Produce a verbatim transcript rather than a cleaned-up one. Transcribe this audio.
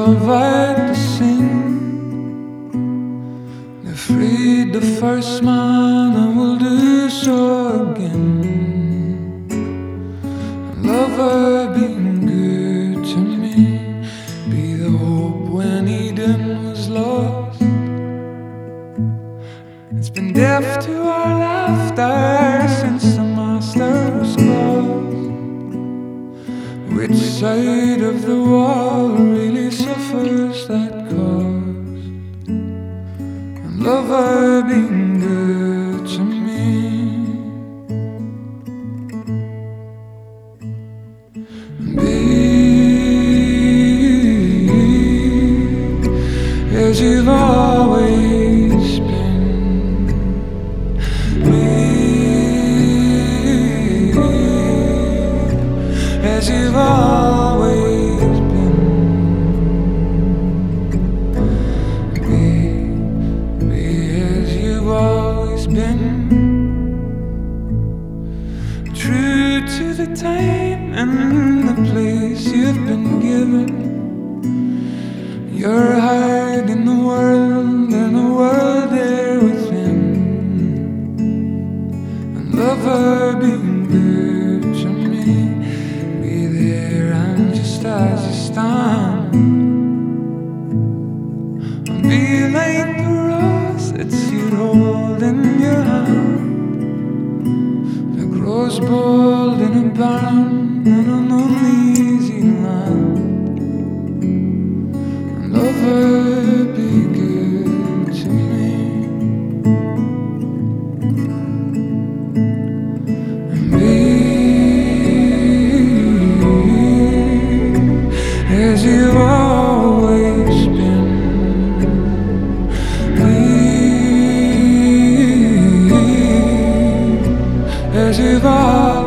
your right to sing. They freed the first man and will do so again. Love her being good to me, be the hope when Eden was lost. It's been deaf to our laughter since the master was crossed. Which side of the wall really suffers that cost? And love her being good to me. And be as you've always been. Be as you've always been. Be, be as you've always been. True to the time and the place you've been given. Your heart in the world and the world there within. And love her being good to me. Be there and just as you stand. And be like the rose that you'd hold in your hand, that grows bold in a barren and an uneasy land. And love her be good to me. And be as you've always been. Be as you've always been.